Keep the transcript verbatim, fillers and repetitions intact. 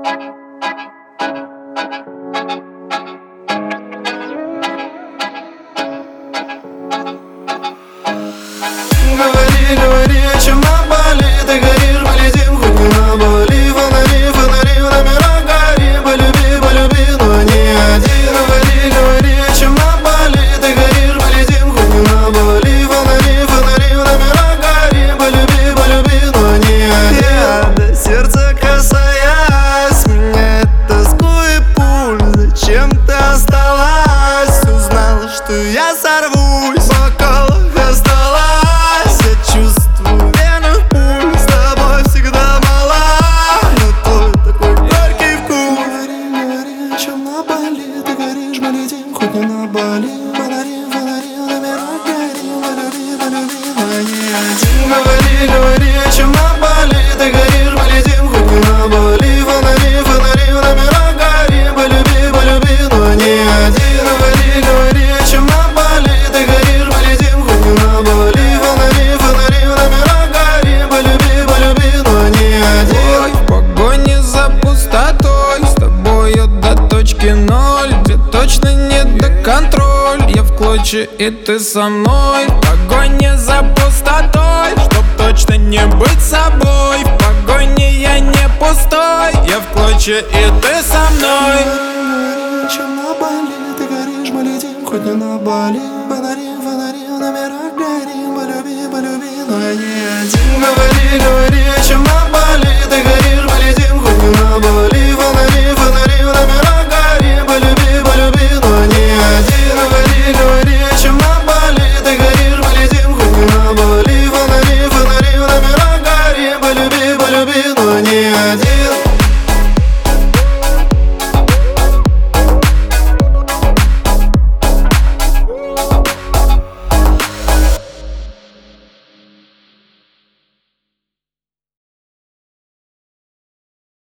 Говори, говори, о чем на Бали. Ты горишь, мы летим хоть не на Бали. Фонари, фонари, в номерах гори. Полюби, полюби, но не один. Говори, говори, о чем на Бали. Ты горишь, мы летим хоть не на Бали. Фонари, фонари, в номерах гори. Полюби, полюби, но не один. Я до сердца касаясь, меняет тоску и пульс. Зачем ты осталась? Узнала, что я сорвусь. В бокалах осталась. Я чувствую вену пульс. С тобой всегда мала, но твой такой горький вкус. Говори, говори, о чем на Бали. Ты горишь, мы летим хоть не на Бали. Фонари, фонари, в номерах гори. Полюби, полюби, но не один. Говори, говори, о чем на Бали. Ты горишь, мы летим хоть не на Бали. Фонари, фонари, в номерах гори. Полюби, полюби, но не один. Говори, говори, о чем на Бали. Ты горишь, мы летим хоть не на Бали. Фонари, фонари, в номерах гори. Полюби, полюби, но не один. Ой, в погоне за пустотой, с тобою до точки ноль, где точно нет до контроль. Я в клочья, и ты со мной. В погоне за пустотой, чтоб точно не быть собой. В погоне я не пустой, я в клочья, и ты со мной. Говори, о чем на Бали. Ты горишь, мы летим хоть не на Бали. Фонари, фонари, в номерах гори. Полюби, полюби, но не один. Говори, говори,